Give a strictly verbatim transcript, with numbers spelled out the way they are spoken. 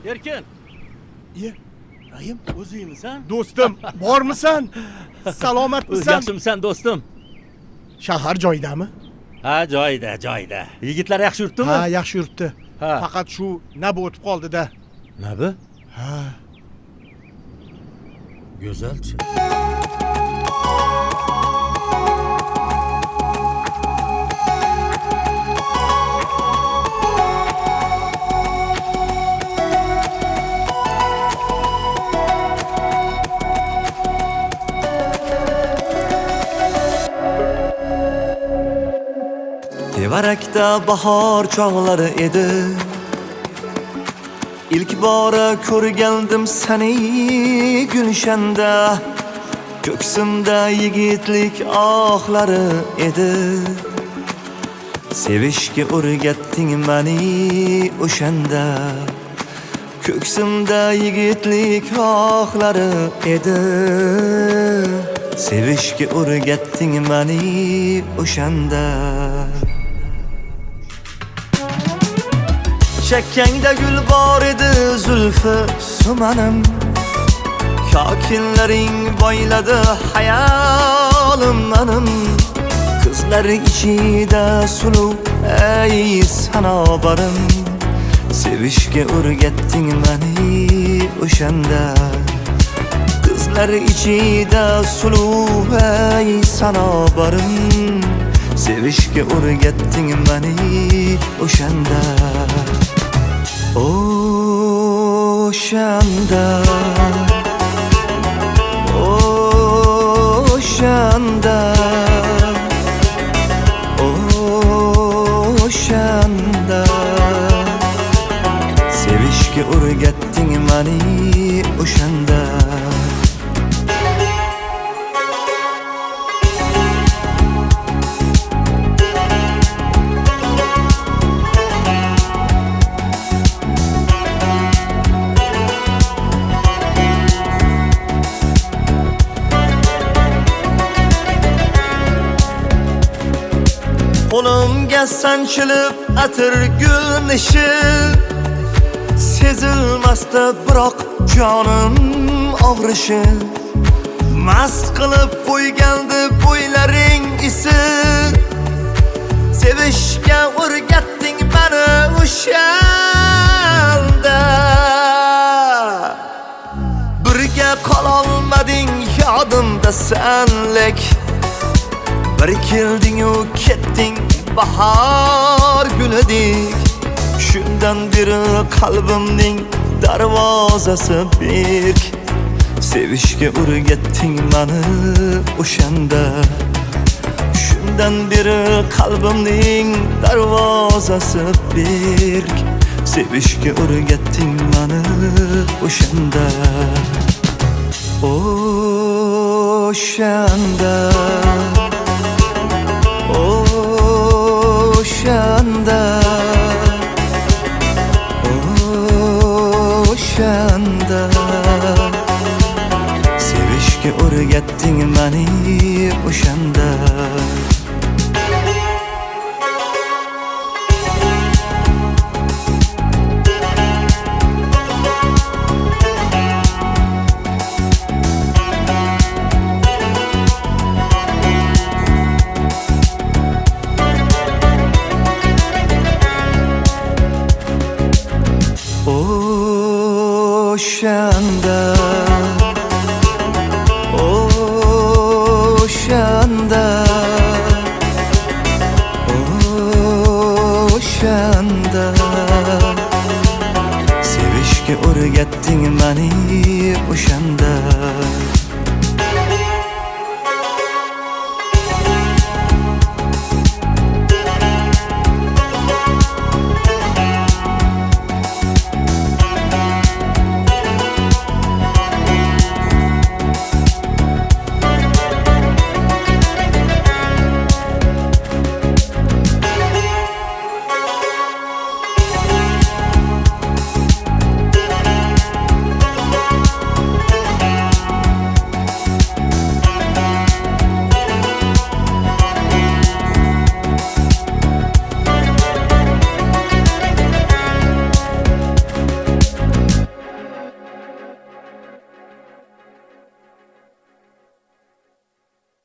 Erkin. Iye, Rahim, O'zingmisan? do'stim, bormisan? Salomatmisan? Yaxshimisan do'stim? Shahar joyidami? Ha, joyida, joyida. Yigitlar yaxshi yuribdimi? Ha, yaxshi yuribdi. Ha. Faqat shu nima o'tib qoldi-da. Nima bu? Ha. Go'zalchi. Tevarakda bahor chog'lari edi. İlk bora ko'rgandim seni gulshanda. Ko'ksimda yigitlik ohlari edi. Sevishga o'rgatding meni o'shanda. Ko'ksimda yigitlik ohlari edi. Sevishga o'rgatding meni o'shanda. Chekkangda gul bor edi zulfi sumanim. Kokinlaring boyladi hayolim menim. Qizlar ichida suluv ey sanobarim. Sevishga o'rgatding meni o'shanda. Qizlar ichida suluv ey sanobarim. Sevishga o'rgatding meni o'shanda. O'shanda O'shanda O'shanda Sevishga o'rgatding meni o'shanda. Qo'limga sanchilib atir gul nishi. Sezilmasda biroq jonim og'rishi. Mast qilib qo'ygandi bo'ylaring isi. Sevishga o'rgatding meni o'shanda. Birga qololmading yodimda senlik. Bir kelding-u ketding bahor gulidek. Shundan beri qalbimning darvozasi berk. Sevishga o'rgatding meni o'shanda. Shundan beri qalbimning darvozasi berk. Sevishga o'rgatding meni o'shanda. O'shanda O'shanda O'shanda Sevishga o'rgatding meni o'shanda.